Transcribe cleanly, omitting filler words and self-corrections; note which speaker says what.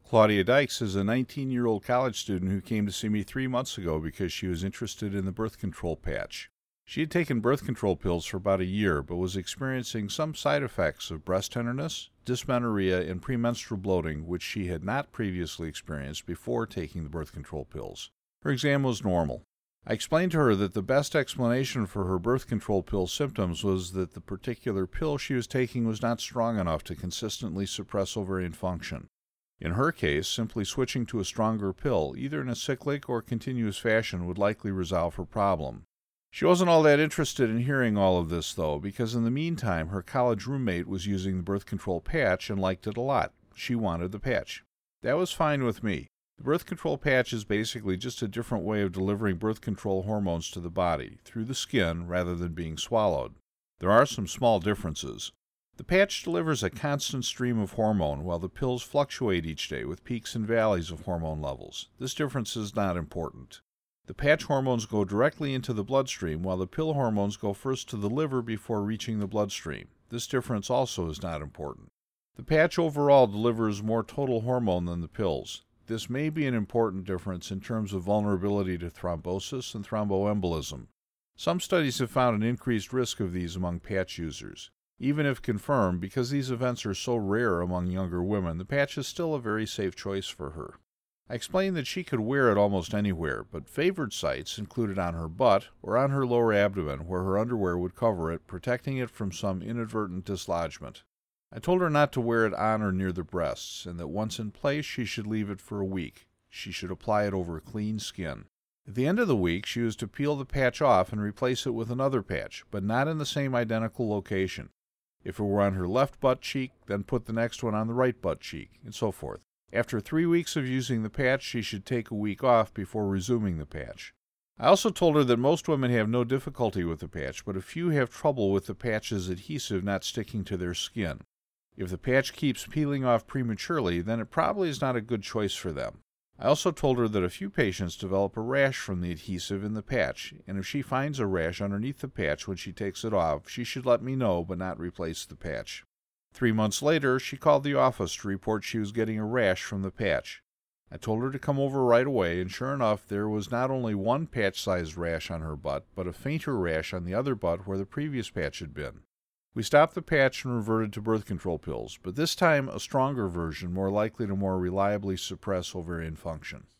Speaker 1: Claudia Dykes is a 19-year-old college student who came to see me 3 months ago because she was interested in the birth control patch. She had taken birth control pills for about a year, but was experiencing some side effects of breast tenderness, dysmenorrhea, and premenstrual bloating, which she had not previously experienced before taking the birth control pills. Her exam was normal. I explained to her that the best explanation for her birth control pill symptoms was that the particular pill she was taking was not strong enough to consistently suppress ovarian function. In her case, simply switching to a stronger pill, either in a cyclic or continuous fashion, would likely resolve her problem. She wasn't all that interested in hearing all of this, though, because in the meantime her college roommate was using the birth control patch and liked it a lot. She wanted the patch. That was fine with me. The birth control patch is basically just a different way of delivering birth control hormones to the body, through the skin rather than being swallowed. There are some small differences. The patch delivers a constant stream of hormone, while the pills fluctuate each day with peaks and valleys of hormone levels. This difference is not important. The patch hormones go directly into the bloodstream, while the pill hormones go first to the liver before reaching the bloodstream. This difference also is not important. The patch overall delivers more total hormone than the pills. This may be an important difference in terms of vulnerability to thrombosis and thromboembolism. Some studies have found an increased risk of these among patch users. Even if confirmed, because these events are so rare among younger women, the patch is still a very safe choice for her. I explained that she could wear it almost anywhere, but favored sites included on her butt or on her lower abdomen where her underwear would cover it, protecting it from some inadvertent dislodgement. I told her not to wear it on or near the breasts, and that once in place she should leave it for a week. She should apply it over clean skin. At the end of the week, she was to peel the patch off and replace it with another patch, but not in the same identical location. If it were on her left butt cheek, then put the next one on the right butt cheek, and so forth. After 3 weeks of using the patch, she should take a week off before resuming the patch. I also told her that most women have no difficulty with the patch, but a few have trouble with the patch's adhesive not sticking to their skin. If the patch keeps peeling off prematurely, then it probably is not a good choice for them. I also told her that a few patients develop a rash from the adhesive in the patch, and if she finds a rash underneath the patch when she takes it off, she should let me know but not replace the patch. 3 months later, she called the office to report she was getting a rash from the patch. I told her to come over right away, and sure enough, there was not only one patch-sized rash on her butt, but a fainter rash on the other butt where the previous patch had been. We stopped the patch and reverted to birth control pills, but this time a stronger version, more likely to more reliably suppress ovarian function.